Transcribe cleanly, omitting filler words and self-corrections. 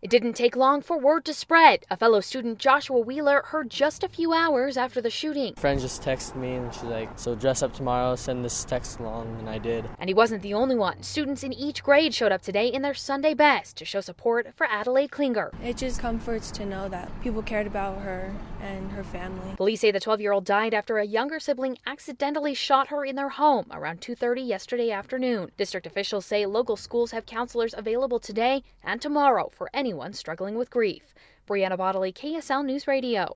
It didn't take long for word to spread. A fellow student, Joshua Wheeler, heard just a few hours after the shooting. A friend just texted me and she's like, so dress up tomorrow, send this text along, and I did. And he wasn't the only one. Students in each grade showed up today in their Sunday best to show support for Adelaide Klinger. It just comforts to know that people cared about her and her family. Police say the 12-year-old died after a younger sibling accidentally shot her in their home around 2:30 yesterday afternoon. District officials say local schools have counselors available today and tomorrow for anyone struggling with grief. Brianna Bodley, KSL News Radio.